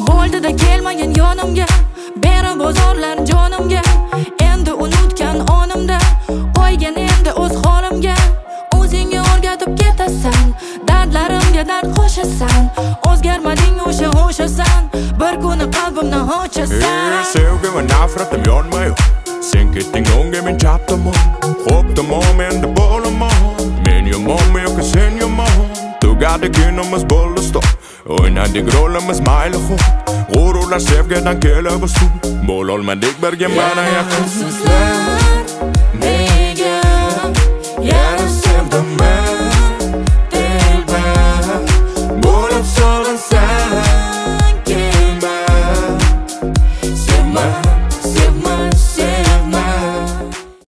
Bo'ldi-da kelmagin yonimga, berib bozorlar jonimga. Endi unutgan onimda, qo'ygan endi o'z holimga. O'zingga o'rgatib ketasan, dardlarimga dard qo'shasan. O'zgarmading o'shasan, bir kuni qalbimni ochasan. Sevgi va nafratim yonmayor. Sen ketding o'ngga, men chapdaman. Xo'pdimon, endi bo'laman. Men yomonmi yoki sen yomon? Tugadi kunimiz bo'ldi stop. O'ynadik rolimiz mayli xo'p. G'ururlar sevgidan kelib usul. Bo'lolmadik birga mana yaqin.